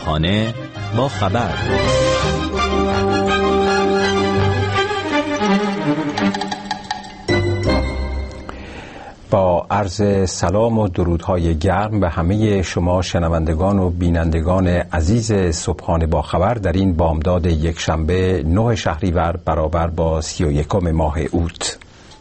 صبحانه با خبر. با عرض سلام و درودهای گرم به همه شما شنوندگان و بینندگان عزیز صبحانه با خبر در این بامداد یکشنبه 9 شهریور برابر با 31 ماه اوت.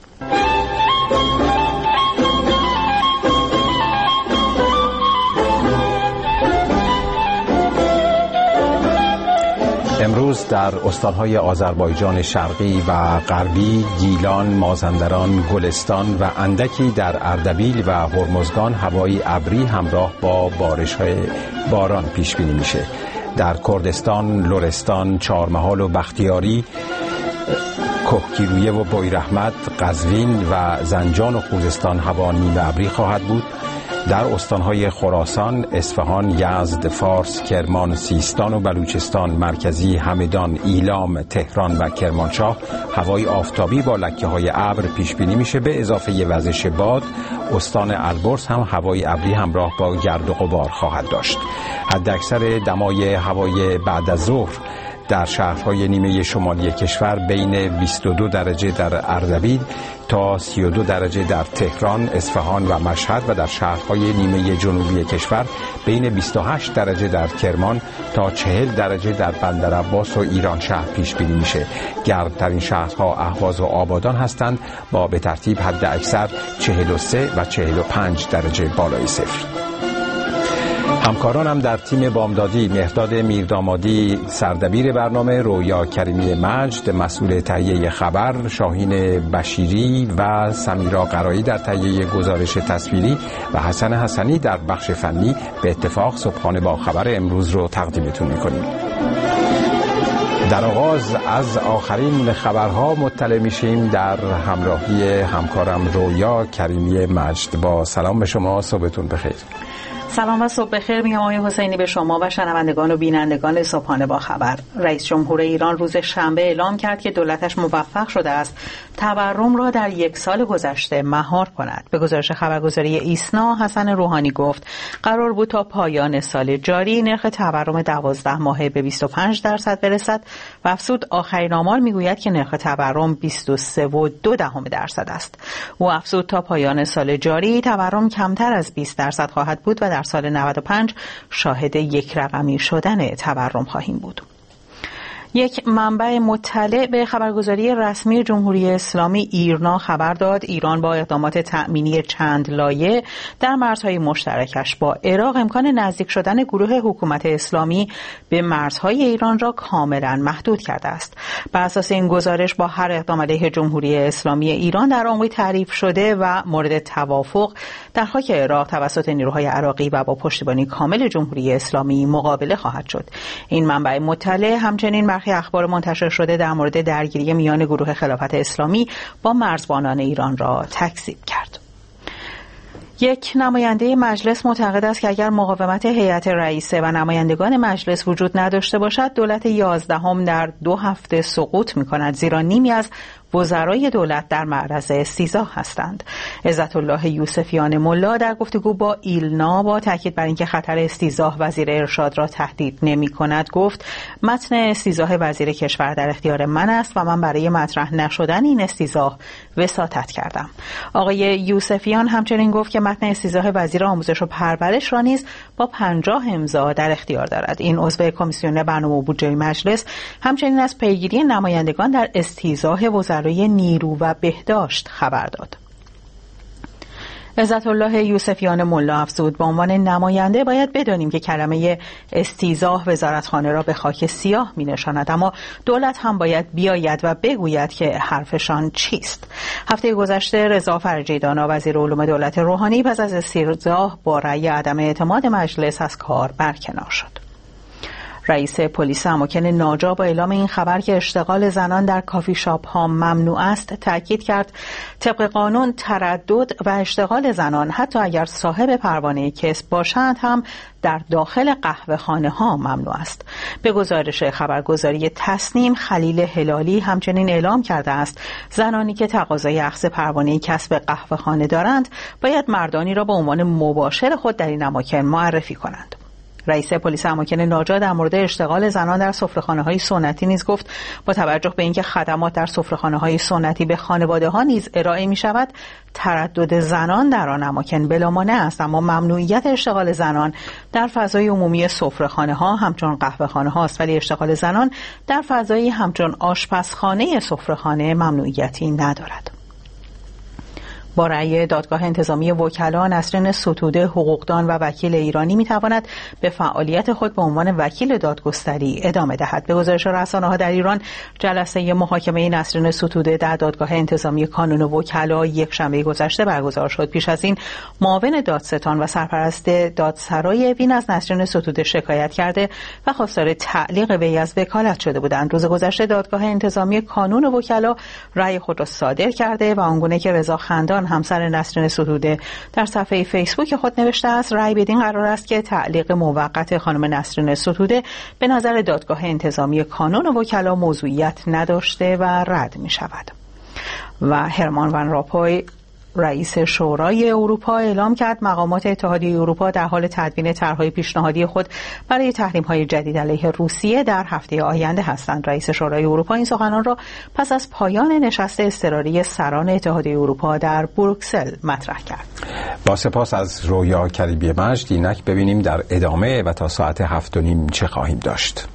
امروز در استانهای آذربایجان شرقی و غربی، گیلان، مازندران، گلستان و اندکی در اردبیل و هرمزگان هوای ابری همراه با باران پیش بینی میشه. در کردستان، لرستان، چهارمحال و بختیاری، کهگیلویه و بویراحمد، قزوین و زنجان و خوزستان هوا نیمه ابری خواهد بود. در استانهای خراسان، اصفهان، یزد، فارس، کرمان، سیستان و بلوچستان مرکزی، همدان، ایلام، تهران و کرمانشاه هوای آفتابی با لکه‌های ابر پیش بینی میشه. به اضافه وزش باد، استان البرز هم هوای ابری همراه با گرد و غبار خواهد داشت. حداکثر دمای هوای بعد از ظهر در شهرهای نیمه شمالی کشور بین 22 درجه در اردبیل تا 32 درجه در تهران، اصفهان و مشهد و در شهرهای نیمه جنوبی کشور بین 28 درجه در کرمان تا 40 درجه در بندرعباس و ایران شهر پیش بینی میشه. گرمترین شهرها اهواز و آبادان هستند با به ترتیب حد اکثر 43 و 45 درجه بالای صفر. همکارانم در تیم بامدادی مهرداد میردامادی سردبیر برنامه، رویا کریمی مجد مسئول تهیه خبر، شاهین بشیری و سمیرا قرایی در تهیه گزارش تصویری و حسن حسنی در بخش فنی به اتفاق صبحانه با خبر امروز رو تقدیمتون میکنیم. در آغاز از آخرین خبرها مطلع میشیم در همراهی همکارم رویا کریمی مجد. با سلام به شما، صبحتون بخیر. سلام و صبح بخیر میگم آقای حسینی به شما و شنوندگان و بینندگان صبحانه با خبر. رئیس جمهور ایران روز شنبه اعلام کرد که دولتش موفق شده است تورم را در یک سال گذشته مهار کند. به گزارش خبرگزاری ایسنا، حسن روحانی گفت قرار بود تا پایان سال جاری نرخ تورم 12 ماهه به 25% برسد و افزود آخرین آمار میگوید که نرخ تورم 23.2% است. او افزود تا پایان سال جاری تورم کمتر از 20% خواهد بود و در سال 95 شاهد یک رقمی شدن تورم خواهیم بود. یک منبع مطلع به خبرگزاری رسمی جمهوری اسلامی ایرنا خبر داد ایران با اقدامات تأمینی چند لایه در مرزهای مشترکش با عراق امکان نزدیک شدن گروه حکومت اسلامی به مرزهای ایران را کاملا محدود کرده است. بر اساس این گزارش با هر اقدام علیه جمهوری اسلامی ایران در عمقی تعریف شده و مورد توافق در خاک عراق توسط نیروهای عراقی و با پشتیبانی کامل جمهوری اسلامی مقابله خواهد شد. این منبع مطلع همچنین برخی اخبار منتشر شده در مورد درگیری میان گروه خلافت اسلامی با مرزبانان ایران را تکذیب کرد. یک نماینده مجلس معتقد است که اگر مقاومت هیئت رئیسه و نمایندگان مجلس وجود نداشته باشد دولت 11 در 2 هفته سقوط می‌کند، زیرا نیمی از وزرای دولت در معرض استیضاح هستند. عزت الله یوسفیان ملا در گفتگو با ایلنا با تاکید بر اینکه خطر استیضاح وزیر ارشاد را تهدید نمی‌کند گفت متن استیضاح وزیر کشور در اختیار من است و من برای مطرح نشدن این استیضاح وساطت کردم. آقای یوسفیان همچنین گفت که متن استیضاح وزیر آموزش و پرورش را نیز با 50 امضا در اختیار دارد. این عضو کمیسیون برنامه و بودجه مجلس همچنین از پیگیری نمایندگان در استیضاح وزرای نیرو و بهداشت خبر داد. عزت الله یوسفیان ملا افزود به عنوان نماینده باید بدانیم که کلمه استیضاح وزارتخانه را به خاک سیاه می نشاند، اما دولت هم باید بیاید و بگوید که حرفشان چیست. هفته گذشته رضا فرجیدانا وزیر علوم دولت روحانی پس از استیضاح با رأی عدم اعتماد مجلس از کار برکنار شد. رئیس پلیس اماکن ناجا با اعلام این خبر که اشتغال زنان در کافی شاپ ها ممنوع است تاکید کرد طبق قانون تردد و اشتغال زنان حتی اگر صاحب پروانه کسب باشند هم در داخل قهوه خانه ها ممنوع است. به گزارش خبرگزاری تسنیم، خلیل هلالی همچنین اعلام کرده است زنانی که تقاضای اخذ پروانه کسب قهوه خانه دارند باید مردانی را به عنوان مباشر خود در این اماکن معرفی کنند. رئیس پلیس اماکن ناجا در مورد اشتغال زنان در سفره‌خانه‌های سنتی نیز گفت با توجه به اینکه خدمات در سفره‌خانه‌های سنتی به خانواده‌ها نیز ارائه می‌شود، تردد زنان در آن اماکن بلامانع است، اما ممنوعیت اشتغال زنان در فضای عمومی سفره‌خانه‌ها همچون قهوه‌خانه‌ها است، ولی اشتغال زنان در فضایی همچون آشپزخانه سفره‌خانه ممنوعیتی ندارد. با رأی دادگاه انتظامی وکلا، نسرین ستوده حقوقدان و وکیل ایرانی میتواند به فعالیت خود به عنوان وکیل دادگستری ادامه دهد. به گزارش رسانه‌ها در ایران، جلسه محاکمه نسرین ستوده در دادگاه انتظامی کانون وکلا یک شنبه گذشته برگزار شد. پیش از این معاون دادستان و سرپرست دادسرای اوین از نسرین ستوده شکایت کرده و خواستار تعلیق وی از وکالت شده بودند. روز گذشته دادگاه انتظامی کانون وکلا رأی خود را صادر کرده و آنگونه که رضا خندان همسر نسرین ستوده در صفحه فیسبوک خود نوشته است، رأی بدین قرار است که تعلیق موقت خانم نسرین ستوده به نظر دادگاه انتظامی کانون وکلا موضوعیت نداشته و رد می شود. و هرمان ون راپوی رئیس شورای اروپا اعلام کرد مقامات اتحادیه اروپا در حال تدوین طرح‌های پیشنهادی خود برای تحریم‌های جدید علیه روسیه در هفته آینده هستند. رئیس شورای اروپا این سخنان را پس از پایان نشست اضطراری سران اتحادیه اروپا در بروکسل مطرح کرد. با سپاس از رویا کریبی مجد. اینک ببینیم در ادامه و تا ساعت 7:30 چه خواهیم داشت.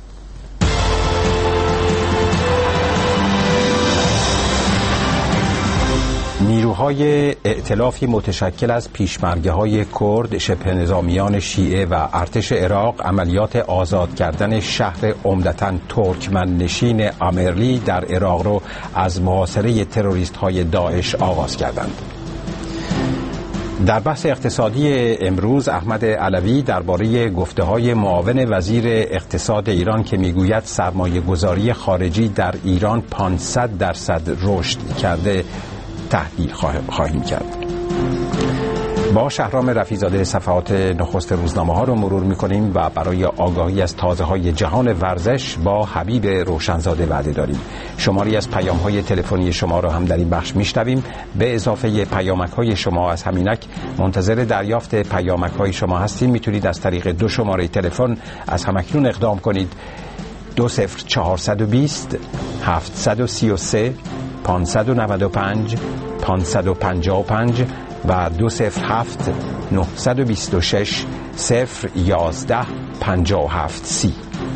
نیروهای ائتلافی متشکل از پیشمرگه‌های کرد، شبه نظامیان شیعه و ارتش عراق عملیات آزاد کردن شهر عمدتاً ترکمن نشین آمرلی در عراق را از محاصره تروریست‌های داعش آغاز کردند. در بحث اقتصادی امروز احمد علوی درباره گفته‌های معاون وزیر اقتصاد ایران که میگوید سرمایه‌گذاری خارجی در ایران 500% رشد کرده تحلیل خواهیم کرد. با شهرام رفیع‌زاده صفحات نخست روزنامه ها رو مرور می‌کنیم و برای آگاهی از تازه‌های جهان ورزش با حبیب روشنزاده وعده داریم. شماری از پیام‌های تلفنی شما را هم در این بخش می‌شنویم. به اضافه پیامک‌های شما از همینک منتظر دریافت پیامک‌های شما هستیم. میتونید از طریق 2 شماره تلفن از همکنون اقدام کنید. 20420 733 595 555 و 207 926 011 5730.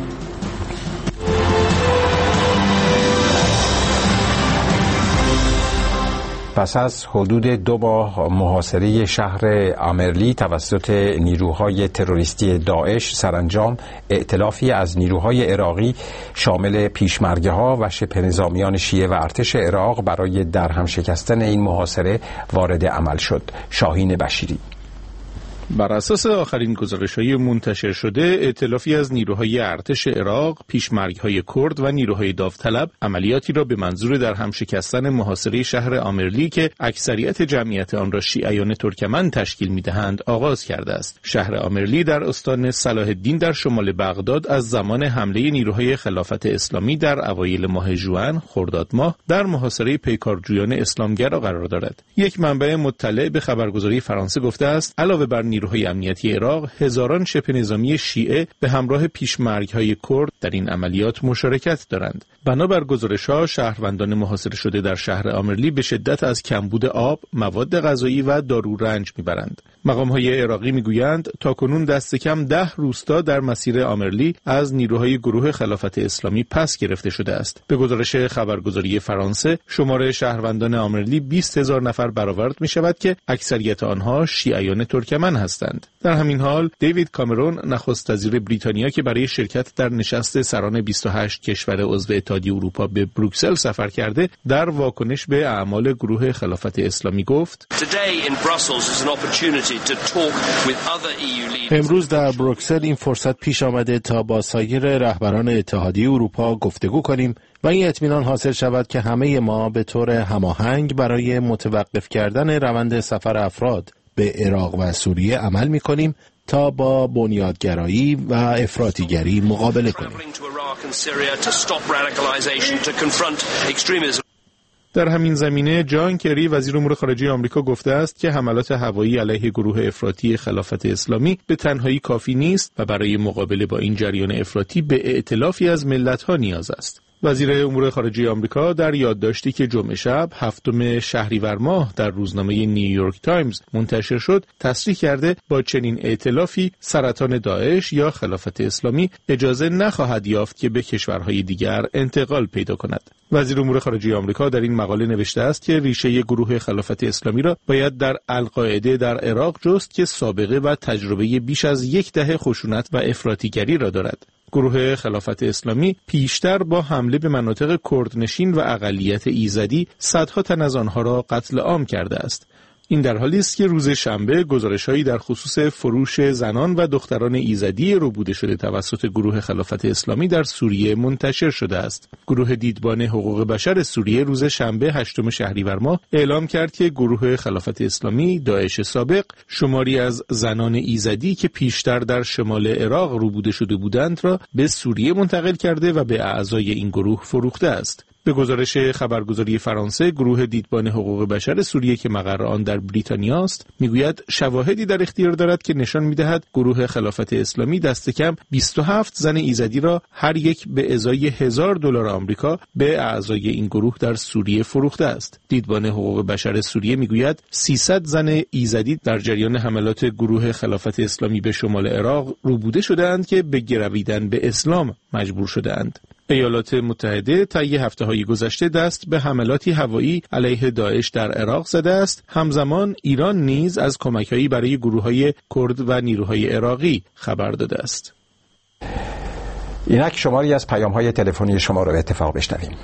پس از حدود 2 ماه محاصره شهر آمرلی توسط نیروهای تروریستی داعش، سرانجام ائتلافی از نیروهای عراقی شامل پیشمرگه‌ها و شبه نظامیان شیعه و ارتش عراق برای درهم شکستن این محاصره وارد عمل شد. شاهین بشیری. بر اساس آخرین گزارش‌های منتشر شده، ائتلافی از نیروهای ارتش عراق، پیشمرگ‌های کرد و نیروهای داوطلب عملیاتی را به منظور در هم شکستن محاصره شهر آمرلی که اکثریت جمعیت آن را شیعیان ترکمن تشکیل می‌دهند آغاز کرده است. شهر آمرلی در استان صلاح الدین در شمال بغداد از زمان حمله نیروهای خلافت اسلامی در اوایل ماه ژوئن خرداد ماه در محاصره پیکارجویان اسلامگرا قرار دارد. یک منبع مطلع به خبرگزاری فرانسه گفته است علاوه بر نیروهای امنیتی عراق، هزاران شبه نظامی شیعه به همراه پیشمرگ‌های کرد در این عملیات مشارکت دارند. بنابر گزارش‌ها، شهروندان محاصره شده در شهر آمرلی به شدت از کمبود آب، مواد غذایی و دارو رنج می‌برند. مقام‌های عراقی می‌گویند تاکنون دست کم 10 روستا در مسیر آمرلی از نیروهای گروه خلافت اسلامی پس گرفته شده است. به گزارش خبرگزاری فرانسه، شمار شهروندان آمرلی 20,000 نفر برآورد می‌شود که اکثریت آنها شیعیان ترکمن هستند. در همین حال، دیوید کامرون نخست وزیر بریتانیا که برای شرکت در نشست سران 28 کشور عضو اتحادیه اروپا به بروکسل سفر کرده، در واکنش به اعمال گروه خلافت اسلامی گفت: امروز در بروکسل این فرصت پیش آمده تا با سایر رهبران اتحادیه اروپا گفتگو کنیم و این اطمینان حاصل شود که همه ما به طور هماهنگ برای متوقف کردن روند سفر افراد به عراق و سوریه عمل می‌کنیم تا با بنیادگرایی و افراطیگری مقابله کنیم. در همین زمینه جان کری وزیر امور خارجه آمریکا گفته است که حملات هوایی علیه گروه افراطی خلافت اسلامی به تنهایی کافی نیست و برای مقابله با این جریان افراطی به ائتلافی از ملت‌ها نیاز است. وزیر امور خارجه آمریکا در یادداشتی که جمعه شب 7 شهریور ماه در روزنامه نیویورک تایمز منتشر شد تصریح کرده با چنین ائتلافی سرطان داعش یا خلافت اسلامی اجازه نخواهد یافت که به کشورهای دیگر انتقال پیدا کند. وزیر امور خارجه آمریکا در این مقاله نوشته است که ریشه گروه خلافت اسلامی را باید در القاعده در عراق جست که سابقه و تجربه بیش از 10 دهه خشونت و افراطیگری را دارد. گروه خلافت اسلامی پیشتر با حمله به مناطق کردنشین و اقلیت ایزدی صدها تن از آنها را قتل عام کرده است. این در حالی است که روز شنبه گزارش‌هایی در خصوص فروش زنان و دختران ایزدی ربوده شده توسط گروه خلافت اسلامی در سوریه منتشر شده است. گروه دیدبان حقوق بشر سوریه روز شنبه 8 شهریور ماه اعلام کرد که گروه خلافت اسلامی داعش سابق شماری از زنان ایزدی که پیشتر در شمال عراق ربوده شده بودند را به سوریه منتقل کرده و به اعضای این گروه فروخته است. به گزارش خبرگزاری فرانسه، گروه دیدبان حقوق بشر سوریه که مقر آن در بریتانیا است، میگوید شواهدی در اختیار دارد که نشان می‌دهد گروه خلافت اسلامی دست کم 27 زن ایزدی را هر یک به ازای $1000 آمریکا به اعضای این گروه در سوریه فروخته است. دیدبان حقوق بشر سوریه میگوید 300 زن ایزدی در جریان حملات گروه خلافت اسلامی به شمال عراق ربوده شده‌اند که به گرویدن به اسلام مجبور شده‌اند. ایالات متحده طی هفته‌های گذشته دست به حملاتی هوایی علیه داعش در عراق زده است. همزمان ایران نیز از کمک‌هایی برای گروه‌های کرد و نیروهای عراقی خبر داده است. اینک شماری از پیام‌های تلفنی شما را به اتفاق بشنویم.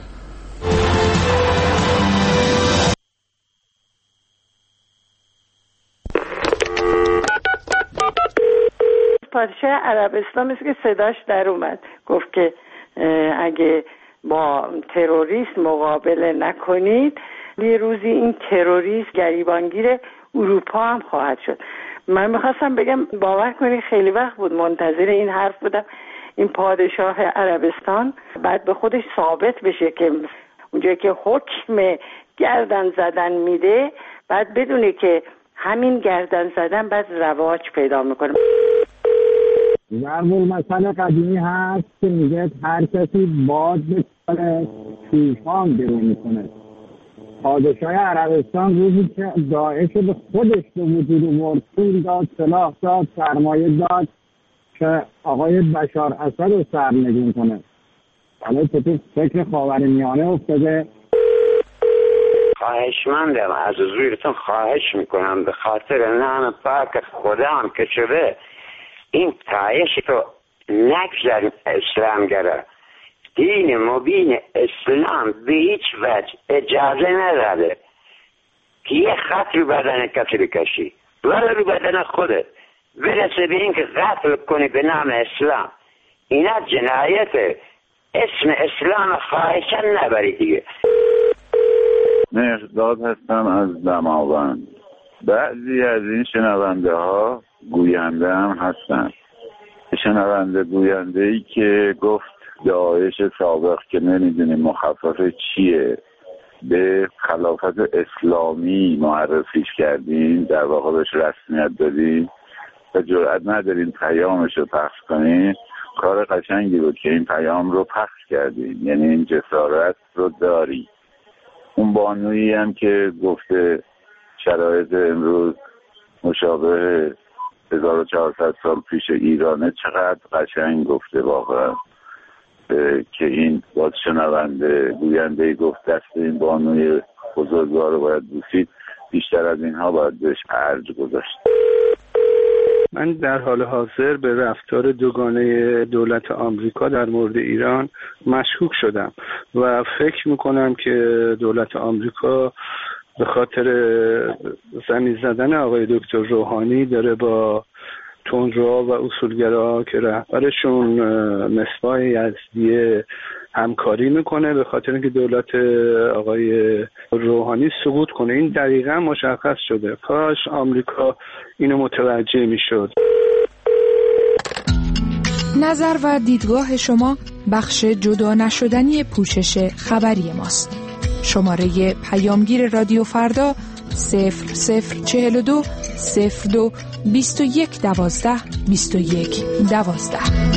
پادشاه عربستان مثل که صداش در اومد، گفت که اگه با تروریست مقابله نکنید یه روزی این تروریست گریبانگیر اروپا هم خواهد شد. من میخواستم بگم باور کنید خیلی وقت بود منتظر این حرف بودم، این پادشاه عربستان بعد به خودش ثابت بشه که اونجایی که حکم گردن زدن میده بعد بدونه که همین گردن زدن بعد رواج پیدا میکنه. ضرب المثل قدیمی هست که میگه هر کسی باد به سال طوفان گرو میکنه. پادشاه عربستان روزی که داعش به خودش به وجود آورد، پول داد، سلاح داد، سرمایه داد که آقای بشار اسد رو سرنگون کنه. حالا تو فکر خاورمیانه افتاده. خواهشمندم، از حضورتون خواهش میکنم به خاطر نام پاک خدا که شده این طایش تو نگذاریم اسلامگرا. دین مبین اسلام به هیچ وجه اجازه نداره که یه خط رو بدن کسی بکشی ولی رو بدن خودت برسه به این که قتل کنی به نام اسلام. اینا جنایت. اسم اسلام خواهشن نبری دیگه. مهرداد هستم از دماوند. بعضی از این شنونده ها گوینده هم هستن. شنونده گوینده ای که گفت داعش سابق که نمیدونیم مخفف چیه به خلافت اسلامی معرفیش کردیم، در واقع بهش رسمیت دادیم و جرئت نداریم پیامش رو پخش کنیم. کار قشنگی بود که این پیام رو پخش کردیم، یعنی این جسارت رو داری. اون بانویی هم که گفته شرایط امروز مشابه 1400 سال پیش ایرانه، چقدر قشنگ گفته واقعا که این باز شنونده گوینده گفت دست این بانوی بزرگوار رو باید بوسید. بیشتر از اینها باید بهش ارج گذاشت. من در حال حاضر به رفتار دوگانه دولت آمریکا در مورد ایران مشکوک شدم و فکر میکنم که دولت آمریکا به خاطر زمین زدن آقای دکتر روحانی داره با تندروها و اصولگراها که رهبرشون مصباح یزدی همکاری میکنه به خاطر اینکه دولت آقای روحانی سقوط کنه. این دقیقا مشخص شده. کاش آمریکا اینو متوجه میشد. نظر و دیدگاه شما بخش جدا نشدنی پوشش خبری ماست. شماره پیامگیر رادیو فردا 0042 02 21 12 21 12.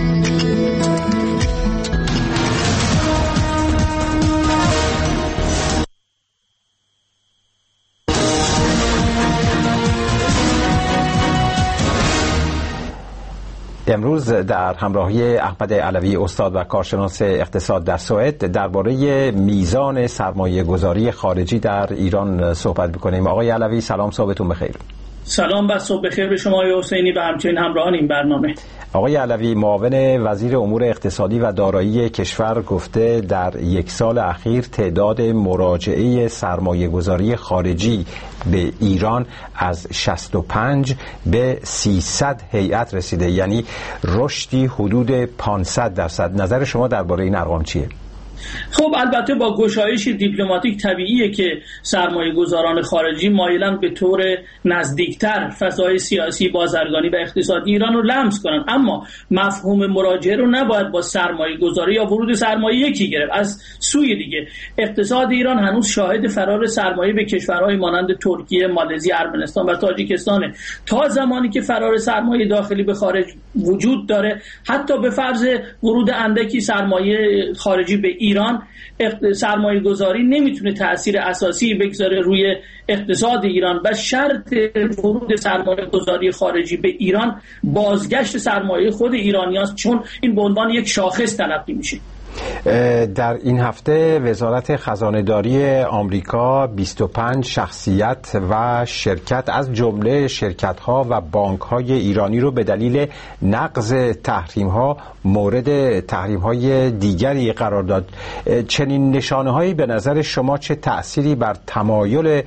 امروز در همراهی احمد علوی استاد و کارشناس اقتصاد در سوئد درباره میزان سرمایه گذاری خارجی در ایران صحبت می‌کنیم. آقای علوی سلام، صبحتون بخیر. سلام و صبح بخیر به شما حسینی و همچنین همراهان این برنامه. آقای علوی، معاون وزیر امور اقتصادی و دارایی کشور گفته در یک سال اخیر تعداد مراجعه سرمایه گذاری خارجی به ایران از 65 به 300 هیئت رسیده، یعنی رشدی حدود 500%. نظر شما درباره این ارقام چیه؟ خب البته با گشایش دیپلماتیک طبیعیه که سرمایه گذاران خارجی مایلن به طور نزدیکتر فضای سیاسی، بازرگانی و اقتصادی ایران رو لمس کنن، اما مفهوم مراجعه رو نباید با سرمایه گذاری یا ورود سرمایه یکی گرفت. از سوی دیگه اقتصاد ایران هنوز شاهد فرار سرمایه به کشورهای مانند ترکیه، مالزی، ارمنستان و تاجیکستان. تا زمانی که فرار سرمایه داخلی به خارج وجود داره، حتی به فرض ورود اندکی سرمایه خارجی به ایران، سرمایه گذاری نمیتونه تأثیر اساسی بگذاره روی اقتصاد ایران و شرط ورود سرمایه گذاری خارجی به ایران بازگشت سرمایه خود ایرانی هست، چون این به عنوان یک شاخص تلقی میشه. در این هفته وزارت خزانه‌داری آمریکا 25 شخصیت و شرکت از جمله شرکت‌ها و بانک‌های ایرانی رو به دلیل نقض تحریم‌ها مورد تحریم‌های دیگری قرار داد. چنین نشانه‌هایی به نظر شما چه تأثیری بر تمایل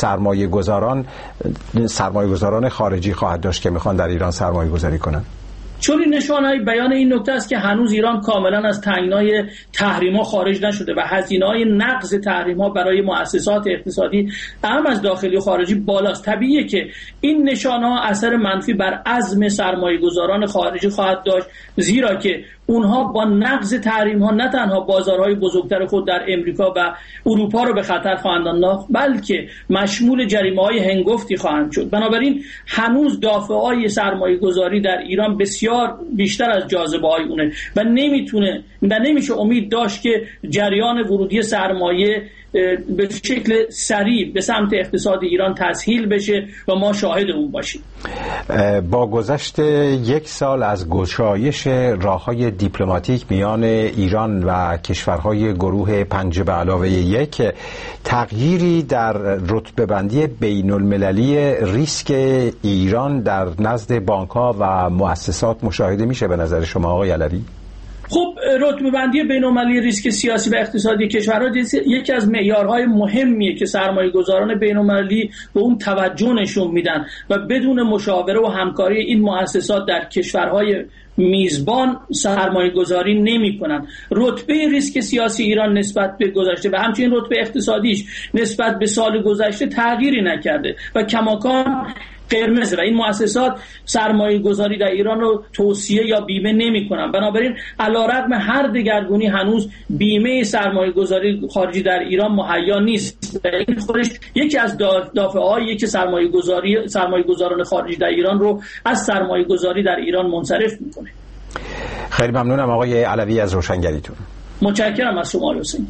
سرمایه‌گذاران خارجی خواهد داشت که می‌خوان در ایران سرمایه‌گذاری کنند؟ چون این نشانه‌های بیان این نکته است که هنوز ایران کاملا از تنگنای تحریم‌ها خارج نشده و هزینه‌های نقض تحریم‌ها برای مؤسسات اقتصادی اهم از داخلی و خارجی بالاست. طبیعیه که این نشانه‌ها اثر منفی بر عزم سرمایه‌گذاران خارجی خواهد داشت، زیرا که اونها با نقض تحریم‌ها نه تنها بازارهای بزرگتر خود در امریکا و اروپا رو به خطر خواهند انداخت، بلکه مشمول جریمه‌های هنگفتی خواهند شد. بنابراین هنوز دافعه‌های سرمایه‌گذاری در ایران بسیار بیشتر از جاذبه‌های اونه و نمیشه امید داشت که جریان ورودی سرمایه به شکل سریع به سمت اقتصاد ایران تسهیل بشه و ما شاهد اون باشیم. با گذشت یک سال از گشایش راه‌های دیپلماتیک میان ایران و کشورهای گروه 5+1 تغییری در رتبه‌بندی بین‌المللی ریسک ایران در نزد بانک‌ها و مؤسسات مشاهده میشه به نظر شما آقای علوی؟ خب رتبه‌بندی بین‌المللی ریسک سیاسی و اقتصادی کشورها یکی از معیارهای مهمیه که سرمایه‌گذاران بین‌المللی به اون توجه نشون میدن و بدون مشاوره و همکاری این مؤسسات در کشورهای میزبان سرمایه‌گذاری نمی‌کنن. رتبه ریسک سیاسی ایران نسبت به گذشته و همچنین رتبه اقتصادیش نسبت به سال گذشته تغییری نکرده و کماکان قرمز و این مؤسسات سرمایه گذاری در ایران رو توصیه یا بیمه نمی کنن. بنابراین علیرغم هر دگرگونی هنوز بیمه سرمایه گذاری خارجی در ایران مهیا نیست و این خودش یکی از دافعه‌هایی که سرمایه گذاران خارجی در ایران رو از سرمایه گذاری در ایران منصرف میکنه. خیلی ممنونم آقای علوی از روشنگریتون. متشکرم از شما حسین.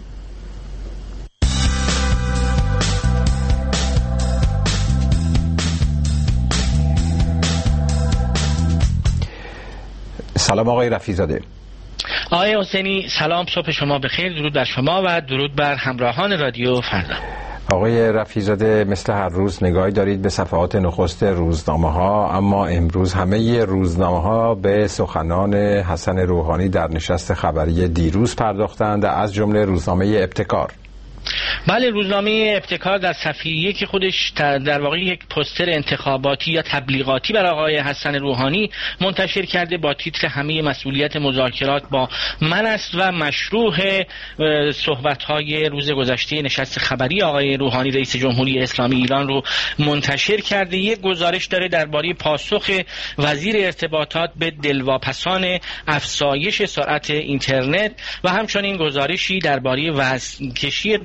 سلام آقای رفیع‌زاده. آقای حسینی سلام، صبح شما بخیر، درود بر شما و درود بر همراهان رادیو فردا. آقای رفیع‌زاده، مثل هر روز نگاهی دارید به صفحات نخست روزنامه‌ها، اما امروز همه روزنامه‌ها به سخنان حسن روحانی در نشست خبری دیروز پرداختند، از جمله روزنامه ابتکار. بله، روزنامه ابتکار در صفحه یکی خودش در واقع یک پوستر انتخاباتی یا تبلیغاتی برای آقای حسن روحانی منتشر کرده با تیتر همه مسئولیت مذاکرات با من است و مشروع صحبت‌های روز گذشته نشست خبری آقای روحانی رئیس جمهوری اسلامی ایران رو منتشر کرده. یک گزارش داره درباره پاسخ وزیر ارتباطات به دلواپسان افزایش سرعت اینترنت و همچنین گزارشی درباره وزن‌کشی دوباره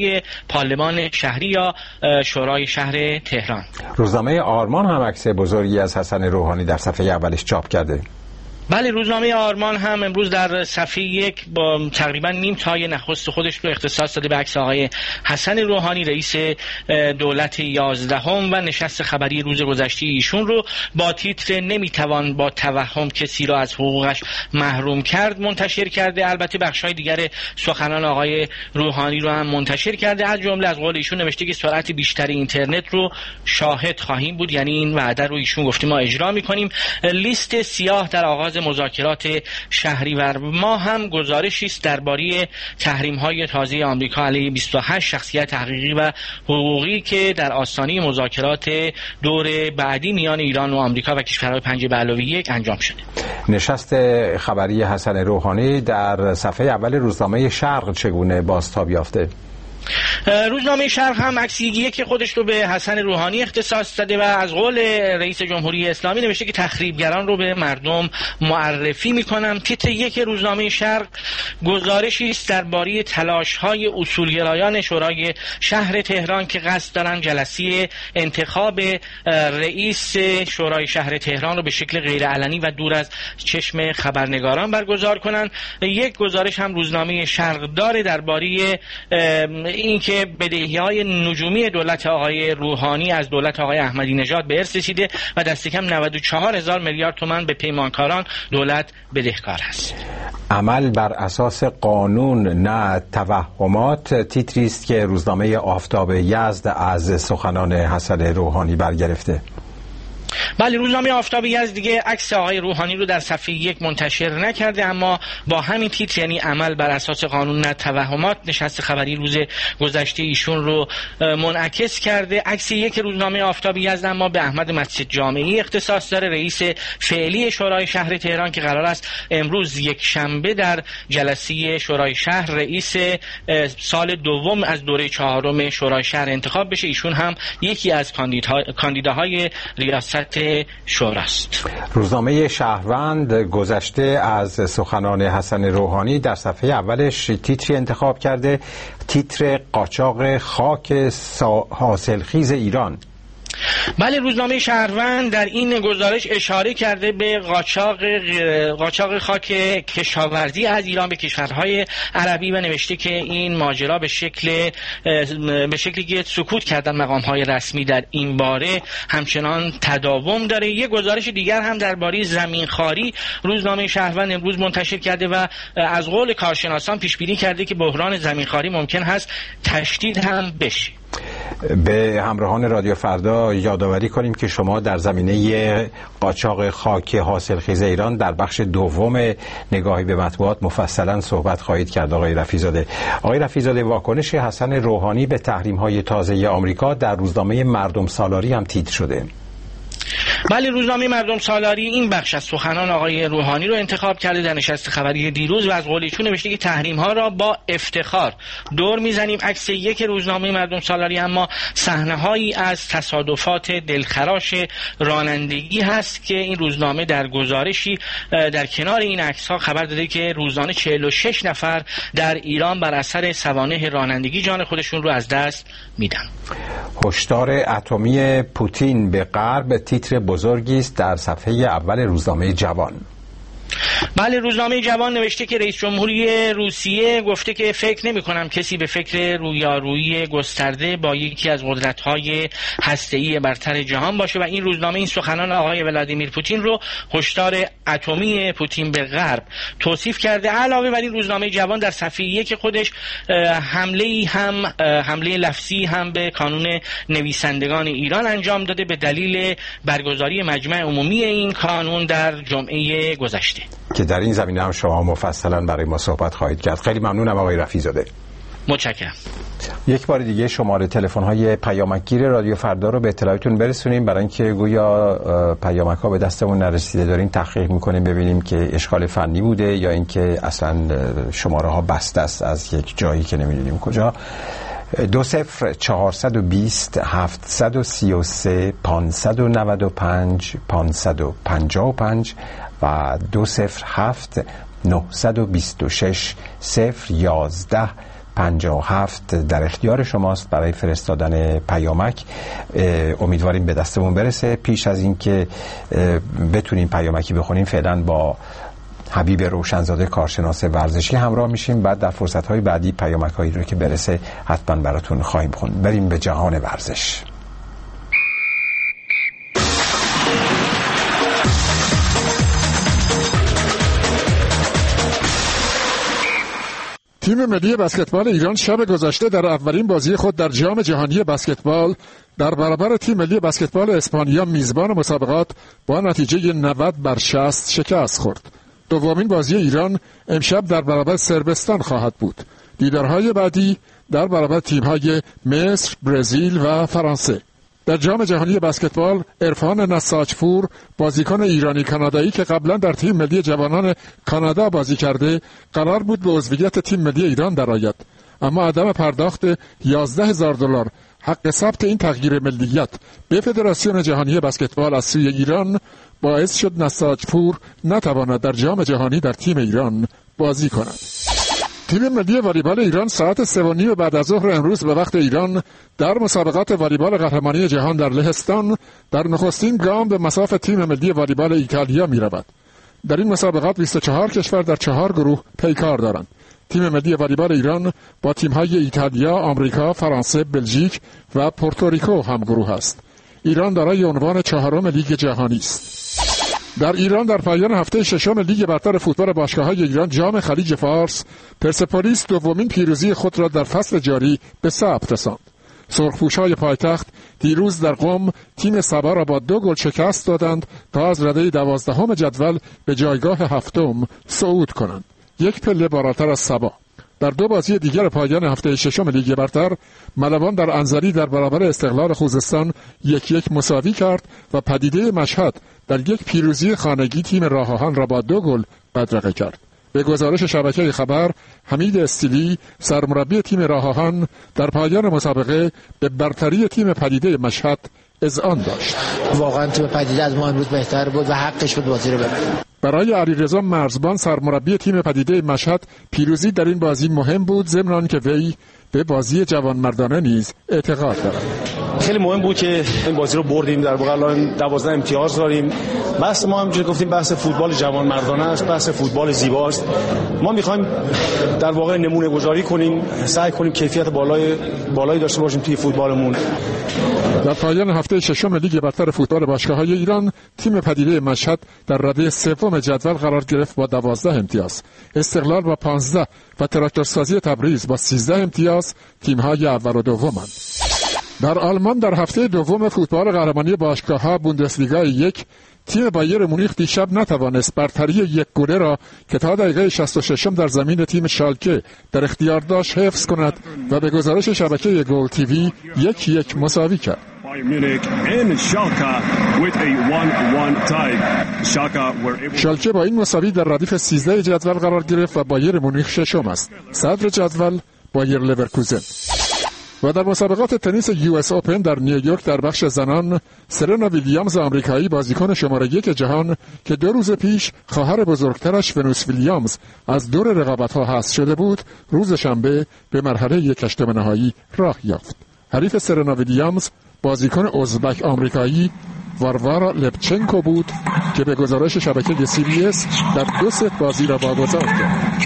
سازهای پارلمان شهری یا شورای شهر تهران. روزنامه آرمان هم عکس بزرگی از حسن روحانی در صفحه اولش چاپ کرده. بله، روزنامه آرمان هم امروز در صفحه 1 با تقریبا نیم تای نخست خودش رو اختصاص داده به عکس آقای حسن روحانی، رئیس دولت 11م و نشست خبری روز گذشته ایشون رو با تیتر نمیتوان با توهم کسی را از حقوقش محروم کرد منتشر کرده. البته بخش‌های دیگر سخنان آقای روحانی رو هم منتشر کرده. از جمله از قول ایشون نوشته که سرعت بیشتر اینترنت رو شاهد خواهیم بود، یعنی این وعده رو ایشون گفته ما اجرا می‌کنیم. لیست سیاه در آغاز مذاکرات شهریور ما هم گزارشی است درباره تحریم‌های تازه آمریکا علیه 28 شخصیت حقیقی و حقوقی که در آستانه مذاکرات دور بعدی میان ایران و آمریکا و کشورهای 5+1 انجام شده. نشست خبری حسن روحانی در صفحه اول روزنامه شرق چگونه بازتاب یافته؟ روزنامه شرق هم عکسیه که خودش رو به حسن روحانی اختصاص داده و از قول رئیس جمهوری اسلامی نوشته که تخریبگران رو به مردم معرفی میکنم. تیتر 1 روزنامه شرق گزارشی است درباره تلاش‌های اصولگرایان شورای شهر تهران که قصد دارن جلسه انتخاب رئیس شورای شهر تهران رو به شکل غیرعلنی و دور از چشم خبرنگاران برگزار کنن. یک گزارش هم روزنامه شرق داره درباره اینکه بدهی‌های نجومی دولت آقای روحانی از دولت آقای احمدی نژاد به ارث رسیده و دست کم 94,000 میلیارد تومان به پیمانکاران دولت بدهکار است. عمل بر اساس قانون نه توهمات تیتری است که روزنامه آفتاب یزد از سخنان حسن روحانی برگرفته. بله، روزنامه آفتاب یزد دیگه عکس آقای روحانی رو در صفحه 1 منتشر نکرده، اما با همین تیتر یعنی عمل بر اساس قانون نه توهمات نشست خبری روز گذشته ایشون رو منعکس کرده. عکس 1 روزنامه آفتاب یزد اما به احمد مسجد جامعی اختصاص داره، رئیس فعلی شورای شهر تهران که قرار است امروز یک شنبه در جلسه شورای شهر رئیس سال دوم از دوره 4 شورای شهر انتخاب بشه. ایشون هم یکی از کاندیداهای ریاست شوراست. روزنامه شهروند گذشته از سخنان حسن روحانی در صفحه اولش تیتری انتخاب کرده، تیتر قاچاق خاک حاصلخیز ایران. بله، روزنامه شهروند در این گزارش اشاره کرده به قاچاق خاک کشاورزی از ایران به کشورهای عربی و نوشته که این ماجرا به شکلی که سکوت کردن مقام‌های رسمی در این باره همچنان تداوم داره. یک گزارش دیگر هم درباره زمینخواری روزنامه شهروند امروز منتشر کرده و از قول کارشناسان پیش بینی کرده که بحران زمینخواری ممکن هست تشدید هم بشه. به همراهان رادیو فردا یادآوری کنیم که شما در زمینه قاچاق خاک حاصلخیز ایران در بخش دوم نگاهی به مطبوعات مفصلا صحبت خواهید کرد. آقای رفیع‌زاده، واکنش حسن روحانی به تحریم‌های تازه آمریکا در روزنامه مردم سالاری هم تیتر شده. بله، روزنامه مردم سالاری این بخش از سخنان آقای روحانی رو انتخاب کرده در نشست خبری دیروز و از قول ایشون نوشته که تحریم‌ها را با افتخار دور میزنیم. عکس 1 روزنامه مردم سالاری اما صحنه‌هایی از تصادفات دلخراش رانندگی هست که این روزنامه در گزارشی در کنار این عکس‌ها خبر داده که روزانه 46 نفر در ایران بر اثر سوانح رانندگی جان خودشون رو از دست میدن. هشدار اتمی پوتین به غرب تیتر بزرگی است در صفحه اول روزنامه جوان. بله، روزنامه جوان نوشته که رئیس جمهوری روسیه گفته که فکر نمی کنم کسی به فکر رویارویی گسترده با یکی از قدرت‌های هسته‌ای برتر جهان باشه و این روزنامه این سخنان آقای ولادیمیر پوتین رو هشدار اتمی پوتین به غرب توصیف کرده. علاوه بر این روزنامه جوان در صفحه 1 خودش حمله لفظی هم به کانون نویسندگان ایران انجام داده به دلیل برگزاری مجمع عمومی این کانون در جمعه گذشته که در این زمینه هم شما مفصلا برای ما صحبت خواهید کرد. خیلی ممنونم آقای رفیع‌زاده. متشکرم. یک بار دیگه شماره تلفن‌های پیامکگیر رادیو فردا رو به اطلاعتون برسونیم برای اینکه گویا پیامک‌ها به دستمون نرسیده داریم تحقیق می‌کنیم ببینیم که اشکال فنی بوده یا اینکه اصلا شماره‌ها بسته است از یک جایی که نمی‌دونیم کجا. 20 733 595 555 و 207 926 011 57 در اختیار شماست برای فرستادن پیامک. امیدواریم به دستمون برسه. پیش از اینکه بتونیم پیامکی بخونیم فعلا با حبیب روشنزاده کارشناس ورزشی همراه میشیم، بعد در فرصت‌های بعدی پیامک‌هایی رو که برسه حتما براتون خواهیم خوند. بریم به جهان ورزش. تیم ملی بسکتبال ایران شب گذشته در اولین بازی خود در جام جهانی بسکتبال در برابر تیم ملی بسکتبال اسپانیا میزبان مسابقات با نتیجه 90-60 شکست خورد. دومین بازی ایران امشب در برابر صربستان خواهد بود. دیدارهای بعدی در برابر تیم‌های مصر، برزیل و فرانسه. در جام جهانی بسکتبال عرفان نساجپور، بازیکن ایرانی کانادایی که قبلا در تیم ملی جوانان کانادا بازی کرده، قرار بود به عضویت تیم ملی ایران درآید، اما عدم پرداخت $11,000 حق ثبت این تغییر ملیت به فدراسیون جهانی بسکتبال از سوی ایران باعث شد نساجپور نتواند در جام جهانی در تیم ایران بازی کند. تیم ملی والیبال ایران ساعت 3:30 بعد از ظهر امروز به وقت ایران در مسابقات والیبال قهرمانی جهان در لهستان در نخستین گام به مصاف تیم ملی والیبال ایتالیا می رود. در این مسابقات 24 کشور در 4 گروه پیکار دارند. تیم ملی والیبال ایران با تیم‌های ایتالیا، آمریکا، فرانسه، بلژیک و پورتوریکو هم گروه است. ایران دارای عنوان 4م لیگ جهانی است. در ایران در پایان هفته ششم لیگ برتر فوتبال باشگاه‌های ایران جام خلیج فارس، پرسپولیس دومین پیروزی خود را در فصل جاری به ثبت رساند. سرخپوش‌های پایتخت دیروز در قم تیم سبا را با 2 گل شکست دادند تا از رده 12 جدول به جایگاه 7 صعود کنند، 1 پله بالاتر از سبا. در 2 بازی دیگر پایان هفته ششم لیگ برتر، ملوان در انزلی در برابر استقلال خوزستان 1-1 مساوی کرد و پدیده مشهد در 1 پیروزی خانگی تیم راه‌آهن را با 2 گل بدرقه کرد. به گزارش شبکه خبر، حمید استیلی سرمربی تیم راه‌آهن در پایان مسابقه به برتری تیم پدیده مشهد اذعان داشت. واقعا تیم پدیده از ما امروز بهتر بود و حقش بود بازی رو ببره. برای علیرضا مرزبان سرمربی تیم پدیده مشهد پیروزی در این بازی مهم بود، ضمن آنکه وی به بازی جوانمردانه نیز اعتقاد دارد. خیلی مهم بود که این بازی رو بردیم، در واقع الان 12 امتیاز داریم. بحث ما همونجوری گفتیم بحث فوتبال جوانمردانه است، بحث فوتبال زیباست. ما می‌خوایم در واقع نمونه گذاری کنیم، سعی کنیم کیفیت بالایی داشته باشیم توی فوتبالمون. در پایان هفته ششم لیگ برتر فوتبال باشگاه‌های ایران، تیم پدیده مشهد در رده سوم جدول قرار گرفت با 12 امتیاز. استقلال با 15 و تراکتورسازی تبریز با 13 امتیاز تیم‌های اول و دومند. در آلمان در هفته دوم فوتبال قهرمانی باشگاه‌ها بوندسلیگا 1 تیم بایر مونیخ دیشب نتوانست برتری 1 گله را که تا دقیقه 66 در زمین تیم شالکه در اختیار داشت حفظ کند و به گزارش شبکه گل تیوی 1-1 مساوی کرد. شالکه با این مساوی در ردیف 13 جدول قرار گرفت و بایر مونیخ ششم است. صدر جدول بایر لورکوزن. و در مسابقات تنیس US Open در نیویورک در بخش زنان، سرنا ویلیامز آمریکایی بازیکن شماره 1 جهان که 2 روز پیش خواهر بزرگترش ونوس ویلیامز از دور رقابت‌ها حذف شده بود، روز شنبه به مرحله 1/8 نهایی راه یافت. حریف سرنا ویلیامز بازیکن ازبک آمریکایی واروارا لپچنکو بود که به گزارش شبکه CBS در 2 ست بازی را واگذار کرد.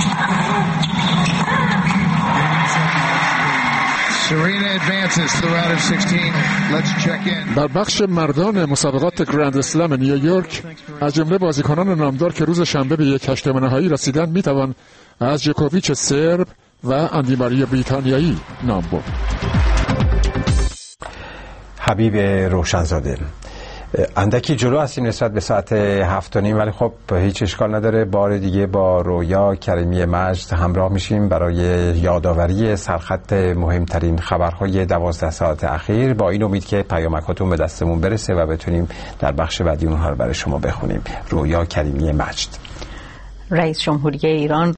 در بخش مردان مسابقات گرند اسلم نیویورک، از جمله بازیکنان نامدار که روز شنبه به 1/8 نهایی رسیدند میتوان از جوکوویچ سرب و اندی ماری بریتانیایی نام برد. حبیب روشنزاده، اندکی جلو هستیم نسبت به ساعت 7:30، ولی خب هیچ اشکال نداره. بار دیگه با رویا کریمی مجد همراه میشیم برای یادآوری سرخط مهمترین خبرهای 12 ساعت اخیر، با این امید که پیامکاتون به دستمون برسه و بتونیم در بخش بعدی اونها رو برای شما بخونیم. رویا کریمی مجد. رئیس جمهوری ایران